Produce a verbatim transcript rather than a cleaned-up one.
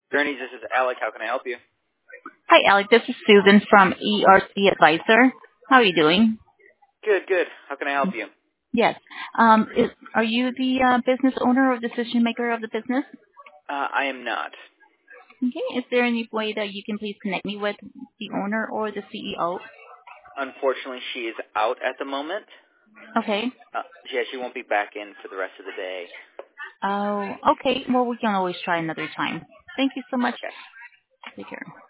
Gurney's, this is Alec. How can I help you? Hi, Alec. This is Susan from E R C Advisor. How are you doing? Good, good. How can I help you? Yes. Um, is, are you the uh, business owner or decision maker of the business? Uh, I am not. Okay. Is there any way that you can please connect me with the owner or the C E O? Unfortunately, she is out at the moment. Okay. Uh, yeah, she won't be back in for the rest of the day. Oh, okay. Well, we can always try another time. Thank you so much. Okay. Take care.